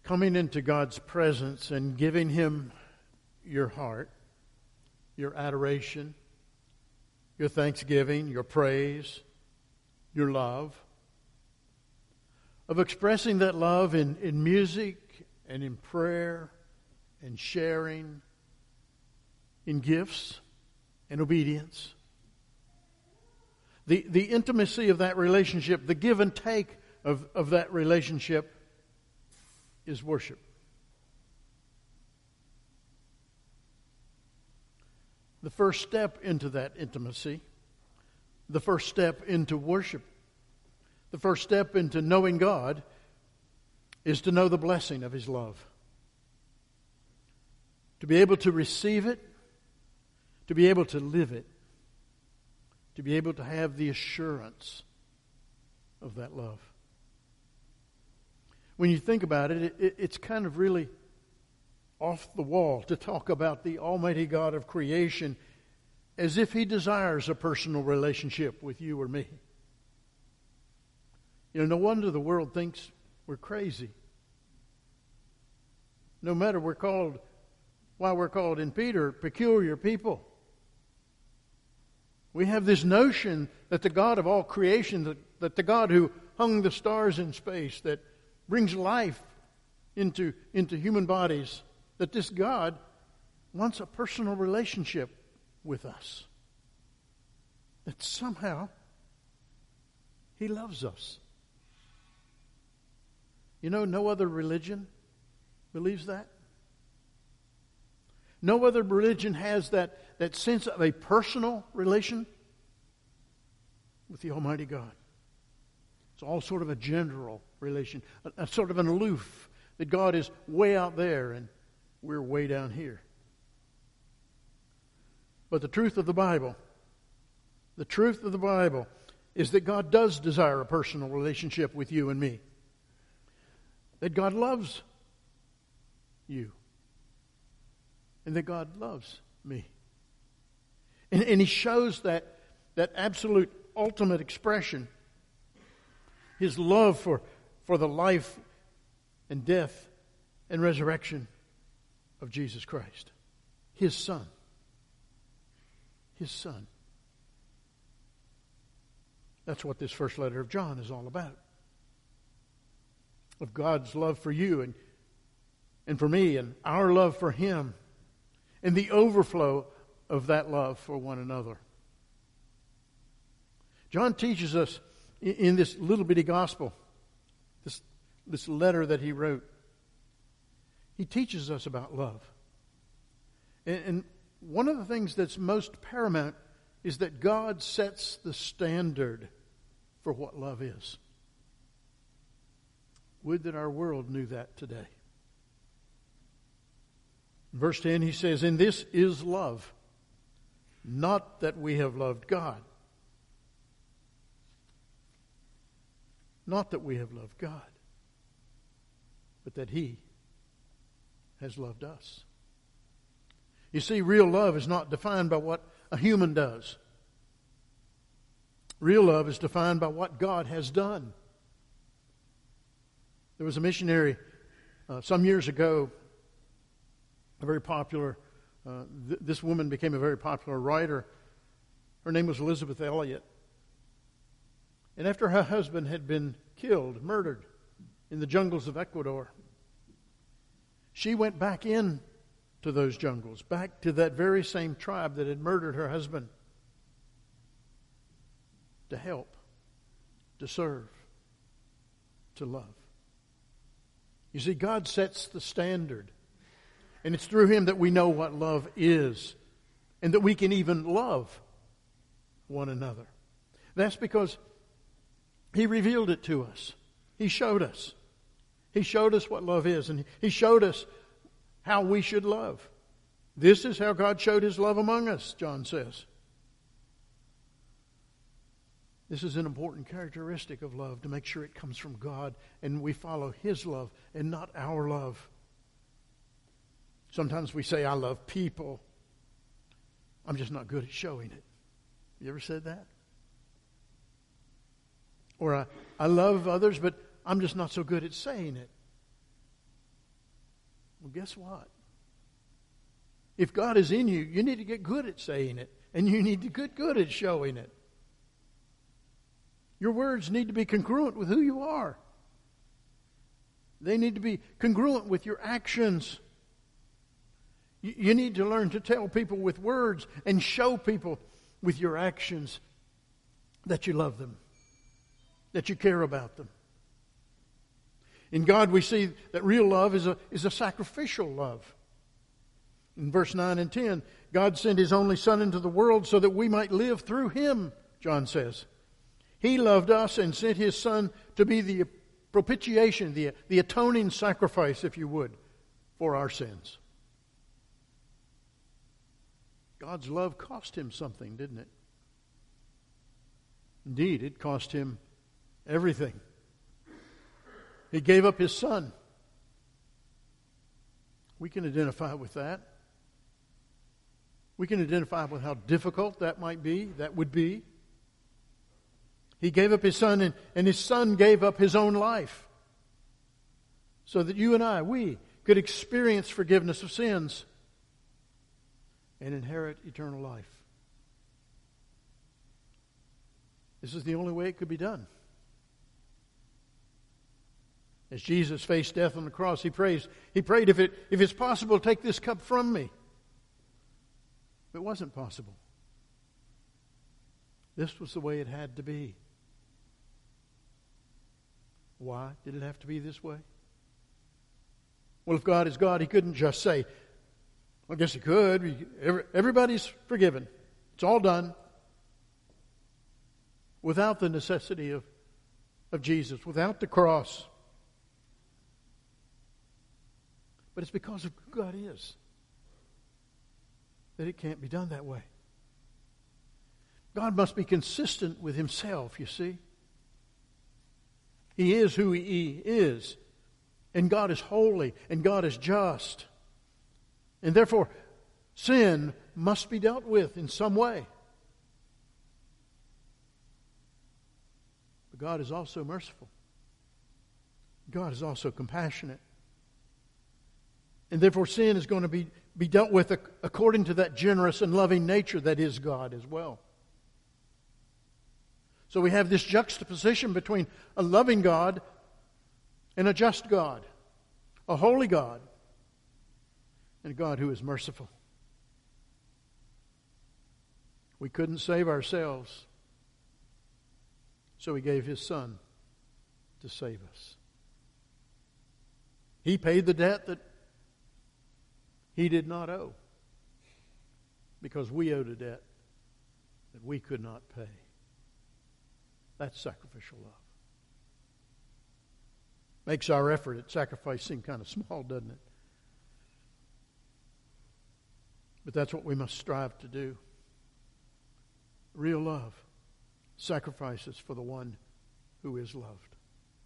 coming into God's presence and giving Him your heart, your adoration, your thanksgiving, your praise, your love, of expressing that love in music and in prayer and sharing, in gifts and obedience. The intimacy of that relationship, the give and take of that relationship is worship. The first step into that intimacy, the first step into worship, the first step into knowing God is to know the blessing of His love. To be able to receive it, to be able to live it, to be able to have the assurance of that love. When you think about it, it's kind of really off the wall to talk about the Almighty God of creation as if He desires a personal relationship with you or me. You know, no wonder the world thinks we're crazy. No matter why we're called in Peter peculiar people. We have this notion that the God of all creation, that the God who hung the stars in space, that brings life into human bodies, that this God wants a personal relationship with us. That somehow He loves us. You know, no other religion believes that. No other religion has that sense of a personal relation with the Almighty God. It's all sort of a general relation, a sort of an aloof, that God is way out there and we're way down here. But the truth of the Bible is that God does desire a personal relationship with you and me. That God loves you. And that God loves me. And He shows that absolute ultimate expression, His love for the life and death and resurrection of Jesus Christ. His Son. His Son. That's what this first letter of John is all about. Of God's love for you and for me, and our love for Him, and the overflow of that love for one another. John teaches us in this little bitty gospel, this letter that he wrote, he teaches us about love. And one of the things that's most paramount is that God sets the standard for what love is. Would that our world knew that today. In verse 10 he says, "And this is love, not that we have loved God." Not that we have loved God, but that He has loved us. You see, real love is not defined by what a human does. Real love is defined by what God has done. There was a missionary some years ago, a very popular, this woman became a very popular writer. Her name was Elizabeth Elliot. And after her husband had been killed, murdered in the jungles of Ecuador, she went back in to those jungles, back to that very same tribe that had murdered her husband, to help, to serve, to love. You see, God sets the standard. And it's through Him that we know what love is, and that we can even love one another. That's because He revealed it to us. He showed us. He showed us what love is, and He showed us how we should love. This is how God showed His love among us, John says. This is an important characteristic of love, to make sure it comes from God and we follow His love and not our love. Sometimes we say, "I love people. I'm just not good at showing it." You ever said that? Or I love others, but I'm just not so good at saying it. Well, guess what? If God is in you, you need to get good at saying it, and you need to get good at showing it. Your words need to be congruent with who you are. They need to be congruent with your actions. You need to learn to tell people with words and show people with your actions that you love them, that you care about them. In God we see that real love is a sacrificial love. In verse 9 and 10, God sent His only Son into the world so that we might live through Him, John says. He loved us and sent His Son to be the propitiation, the atoning sacrifice, if you would, for our sins. God's love cost Him something, didn't it? Indeed, it cost Him everything. He gave up His Son. We can identify with that. We can identify with how difficult that might be, that would be. He gave up His Son, and His Son gave up His own life so that you and I, we could experience forgiveness of sins and inherit eternal life. This is the only way it could be done. As Jesus faced death on the cross, He prayed, if it's possible, take this cup from me. It wasn't possible. This was the way it had to be. Why did it have to be this way? Well, if God is God, He couldn't just say, I guess He could. Everybody's forgiven. It's all done. Without the necessity of Jesus, without the cross. But it's because of who God is that it can't be done that way. God must be consistent with Himself, you see. He is who He is. And God is holy, and God is just. And therefore, sin must be dealt with in some way. But God is also merciful. God is also compassionate. And therefore, sin is going to be dealt with according to that generous and loving nature that is God as well. So we have this juxtaposition between a loving God and a just God, a holy God, and a God who is merciful. We couldn't save ourselves, so He gave His Son to save us. He paid the debt that He did not owe, because we owed a debt that we could not pay. That's sacrificial love. Makes our effort at sacrifice seem kind of small, doesn't it? But that's what we must strive to do. Real love sacrifices for the one who is loved.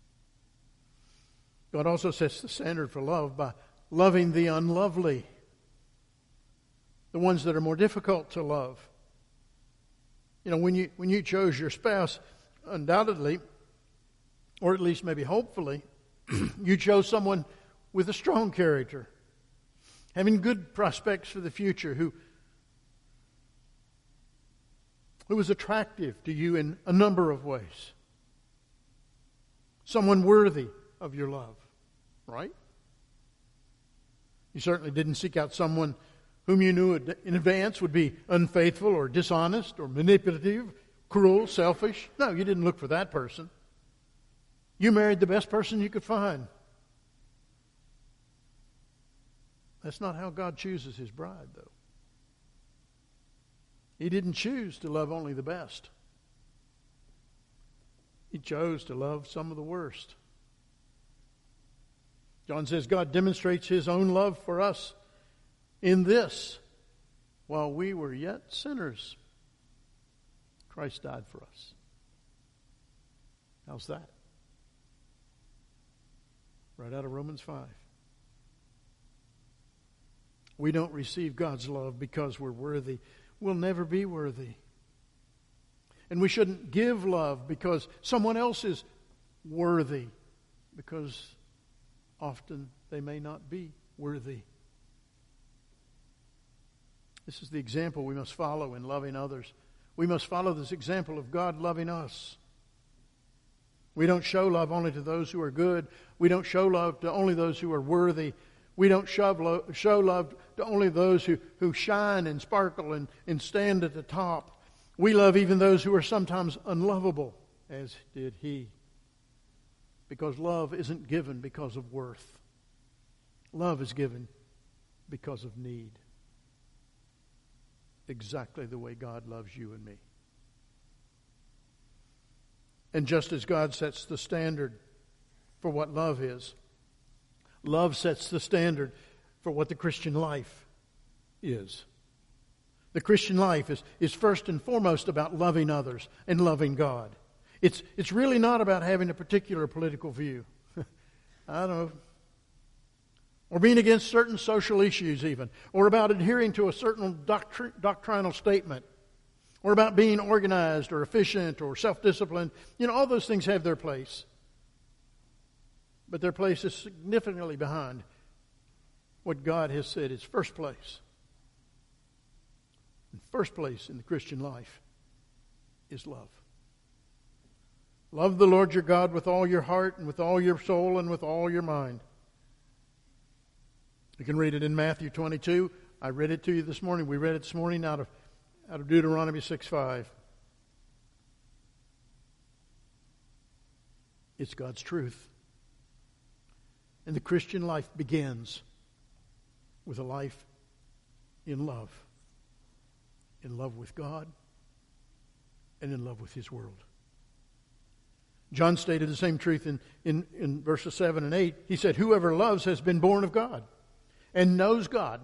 God also sets the standard for love by loving the unlovely, the ones that are more difficult to love. You know, when you chose your spouse, undoubtedly, or at least maybe hopefully, you chose someone with a strong character, having good prospects for the future, who was attractive to you in a number of ways. Someone worthy of your love, right? You certainly didn't seek out someone whom you knew in advance would be unfaithful or dishonest or manipulative, cruel, selfish. No, you didn't look for that person. You married the best person you could find. That's not how God chooses His bride, though. He didn't choose to love only the best. He chose to love some of the worst. John says God demonstrates His own love for us in this: while we were yet sinners, Christ died for us. How's that? Right out of Romans 5. We don't receive God's love because we're worthy. We'll never be worthy. And we shouldn't give love because someone else is worthy, because often they may not be worthy. This is the example we must follow in loving others. We must follow this example of God loving us. We don't show love only to those who are good. We don't show love to only those who are worthy. We don't show love to only those who shine and sparkle and stand at the top. We love even those who are sometimes unlovable, as did he. Because love isn't given because of worth. Love is given because of need. Exactly the way God loves you and me. And just as God sets the standard for what love is, love sets the standard for what the Christian life is. The Christian life is first and foremost about loving others and loving God. It's really not about having a particular political view. I don't know. Or being against certain social issues even. Or about adhering to a certain doctrinal statement. Or about being organized or efficient or self-disciplined. All those things have their place. But their place is significantly behind what God has said is first place. And first place in the Christian life is love. Love the Lord your God with all your heart and with all your soul and with all your mind. You can read it in Matthew 22. I read it to you this morning. We read it this morning out of Deuteronomy 6:5. It's God's truth. And the Christian life begins with a life in love. In love with God and in love with His world. John stated the same truth in verses 7 and 8. He said, whoever loves has been born of God and knows God.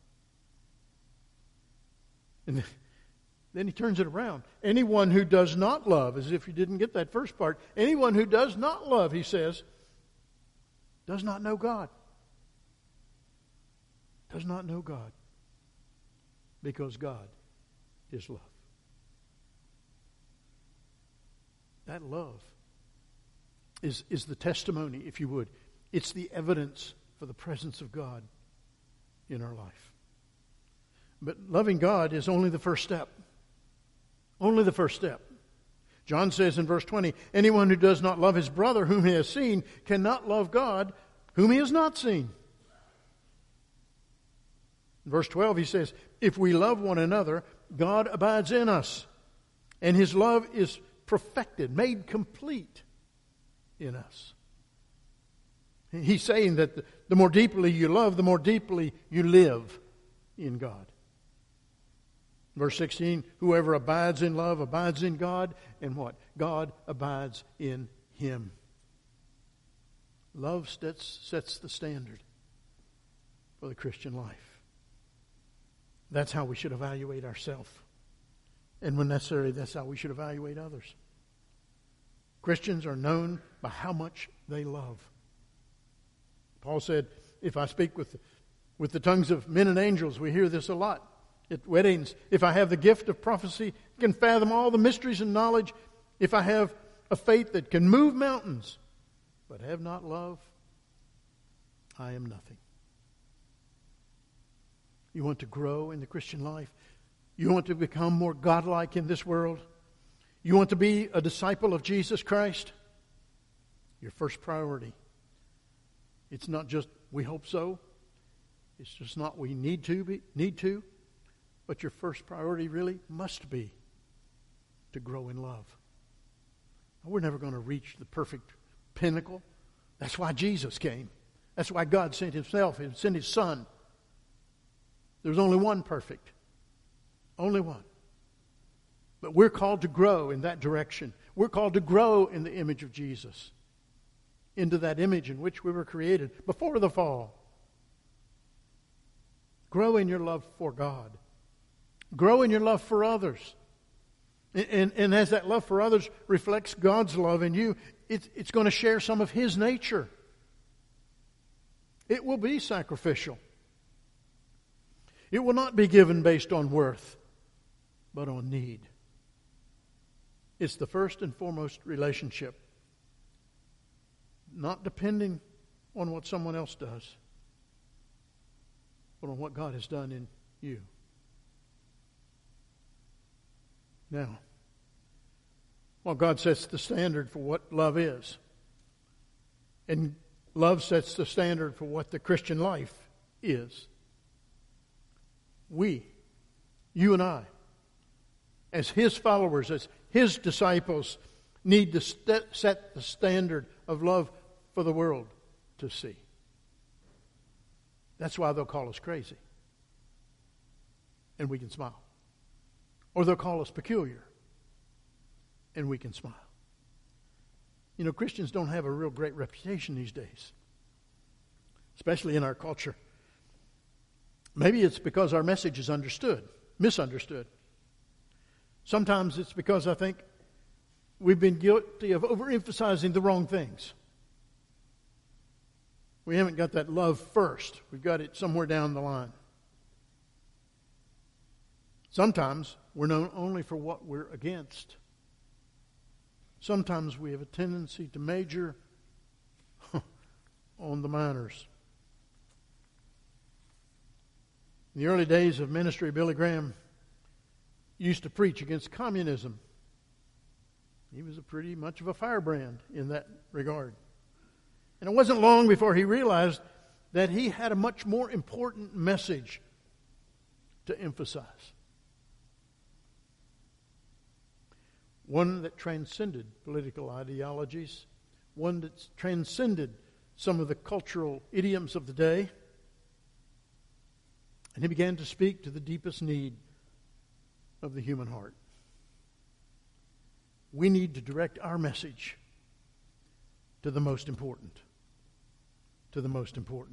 And then he turns it around. Anyone who does not love, as if you didn't get that first part, anyone who does not love, he says, does not know God. Does not know God. Because God is love. That love is the testimony, if you would. It's the evidence for the presence of God in our life. But loving God is only the first step. Only the first step. John says in verse 20, anyone who does not love his brother whom he has seen cannot love God whom he has not seen. In verse 12 he says, if we love one another, God abides in us, and His love is perfected, made complete in us. He's saying that the more deeply you love, the more deeply you live in God. Verse 16, whoever abides in love abides in God, and what? God abides in him. Love sets the standard for the Christian life. That's how we should evaluate ourselves. And when necessary, that's how we should evaluate others. Christians are known by how much they love. Paul said, if I speak with the tongues of men and angels, we hear this a lot at weddings. If I have the gift of prophecy, can fathom all the mysteries and knowledge. If I have a faith that can move mountains, but have not love, I am nothing. You want to grow in the Christian life? You want to become more godlike in this world? You want to be a disciple of Jesus Christ? Your first priority. It's not just we hope so. It's just not we need to. But your first priority really must be to grow in love. We're never going to reach the perfect pinnacle. That's why Jesus came. That's why God sent Himself. He sent His Son. There's only one perfect. Only one. But we're called to grow in that direction. We're called to grow in the image of Jesus. Into that image in which we were created before the fall. Grow in your love for God. Grow in your love for others. And as that love for others reflects God's love in you, it's going to share some of His nature. It will be sacrificial. It will not be given based on worth, but on need. It's the first and foremost relationship. Not depending on what someone else does, but on what God has done in you. Now, well, God sets the standard for what love is. And love sets the standard for what the Christian life is. We, you and I, as His followers, as His disciples, need to set the standard of love for the world to see. That's why they'll call us crazy. And we can smile. Or they'll call us peculiar. And we can smile. You know, Christians don't have a real great reputation these days. Especially in our culture. Maybe it's because our message is misunderstood. Sometimes it's because I think we've been guilty of overemphasizing the wrong things. We haven't got that love first. We've got it somewhere down the line. Sometimes we're known only for what we're against. Sometimes we have a tendency to major on the minors. In the early days of ministry, Billy Graham used to preach against communism. He was pretty much of a firebrand in that regard. And it wasn't long before he realized that he had a much more important message to emphasize. One that transcended political ideologies, one that transcended some of the cultural idioms of the day. And he began to speak to the deepest need of the human heart. We need to direct our message to the most important. To the most important.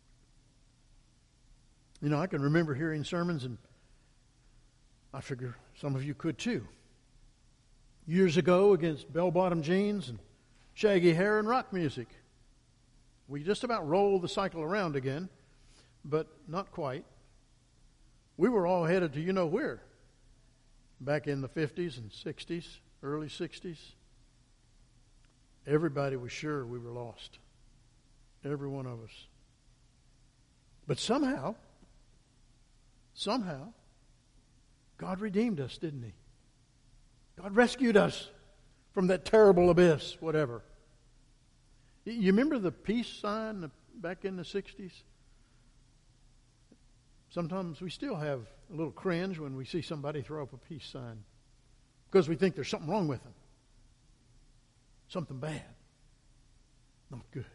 You know, I can remember hearing sermons, and I figure some of you could too. Years ago, against bell-bottom jeans and shaggy hair and rock music. We just about rolled the cycle around again, but not quite. We were all headed to you know where. Back in the 50s and 60s, early 60s. Everybody was sure we were lost. Every one of us. But somehow, God redeemed us, didn't He? God rescued us from that terrible abyss, whatever. You remember the peace sign back in the 60s? Sometimes we still have a little cringe when we see somebody throw up a peace sign because we think there's something wrong with them. Something bad. Not good.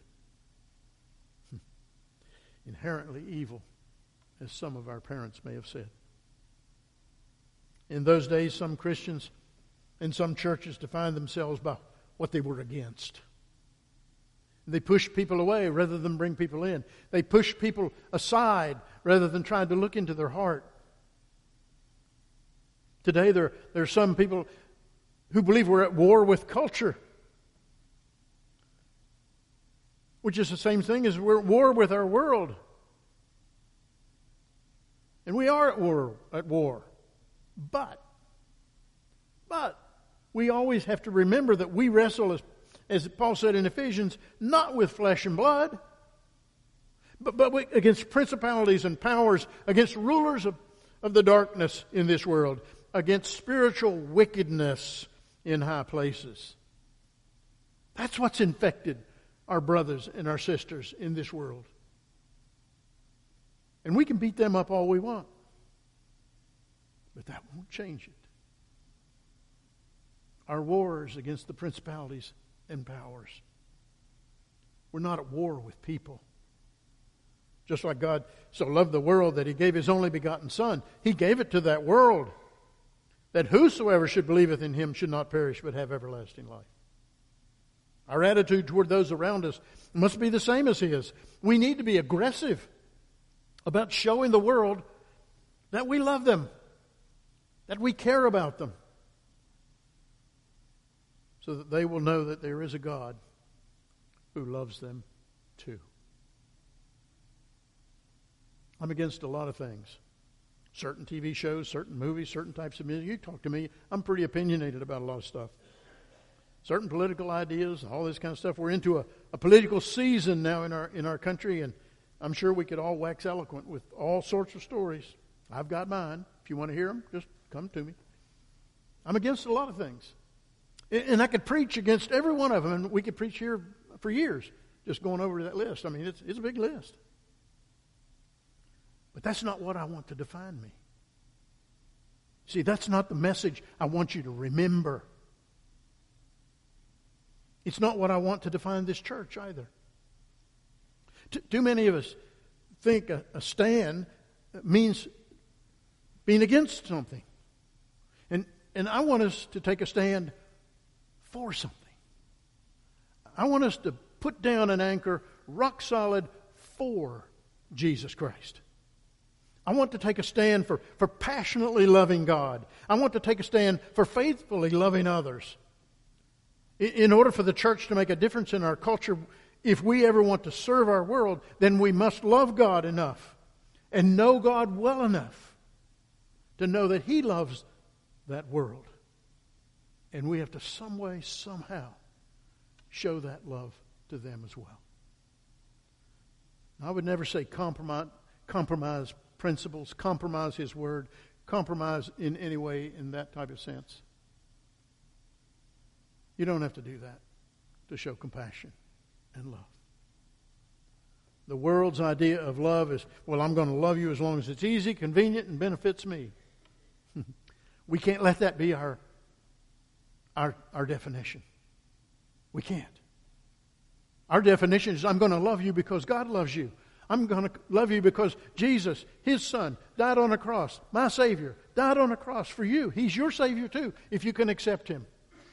Inherently evil, as some of our parents may have said. In those days, some Christians and some churches defined themselves by what they were against. They pushed people away rather than bring people in. They pushed people aside rather than trying to look into their heart. Today there are some people who believe we're at war with culture, which is the same thing as we're at war with our world. And we are at war. But we always have to remember that we wrestle, as Paul said in Ephesians, not with flesh and blood, but against principalities and powers, against rulers of the darkness in this world, against spiritual wickedness in high places. That's what's infected our brothers and our sisters in this world. And we can beat them up all we want, but that won't change it. Our war is against the principalities and powers. We're not at war with people. Just like God so loved the world that He gave His only begotten Son. He gave it to that world, that whosoever should believeth in Him should not perish but have everlasting life. Our attitude toward those around us must be the same as His. We need to be aggressive about showing the world that we love them, that we care about them, so that they will know that there is a God who loves them too. I'm against a lot of things. Certain TV shows, certain movies, certain types of music. You talk to me, I'm pretty opinionated about a lot of stuff. Certain political ideas, all this kind of stuff. We're into a political season now in our country, and I'm sure we could all wax eloquent with all sorts of stories. I've got mine. If you want to hear them, just come to me. I'm against a lot of things. And I could preach against every one of them, and we could preach here for years, just going over that list. I mean, it's a big list. But that's not what I want to define me. See, that's not the message I want you to remember. It's not what I want to define this church either. Too many of us think a stand means being against something. And I want us to take a stand for something. I want us to put down an anchor rock solid for Jesus Christ. I want to take a stand for passionately loving God. I want to take a stand for faithfully loving others. In order for the church to make a difference in our culture, if we ever want to serve our world, then we must love God enough and know God well enough to know that He loves that world. And we have to some way, somehow, show that love to them as well. I would never say compromise principles, compromise His Word, compromise in any way in that type of sense. You don't have to do that to show compassion and love. The world's idea of love is, well, I'm going to love you as long as it's easy, convenient, and benefits me. We can't let that be our definition. We can't. Our definition is, I'm going to love you because God loves you. I'm going to love you because Jesus, His Son, died on a cross. My Savior died on a cross for you. He's your Savior too, if you can accept Him.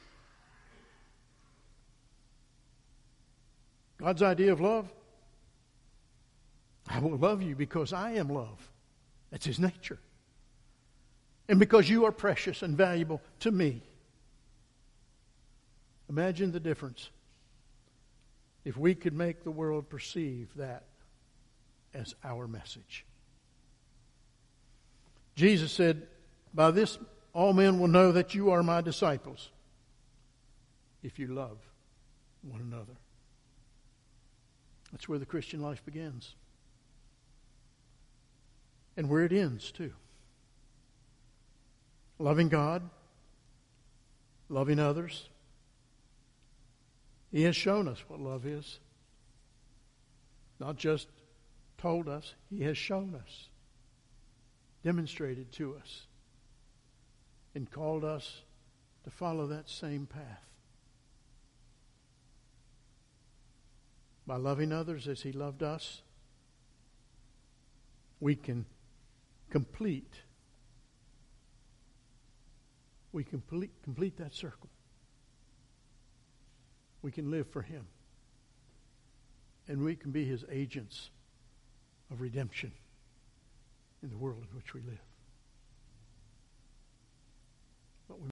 God's idea of love, I will love you because I am love. That's His nature. And because you are precious and valuable to me. Imagine the difference if we could make the world perceive that as our message. Jesus said, by this all men will know that you are my disciples if you love one another. That's where the Christian life begins. And where it ends, too. Loving God, loving others. He has shown us what love is. Not just told us, He has shown us, demonstrated to us, and called us to follow that same path. By loving others as He loved us, we can complete that circle. We can live for Him. And we can be His agents of redemption in the world in which we live.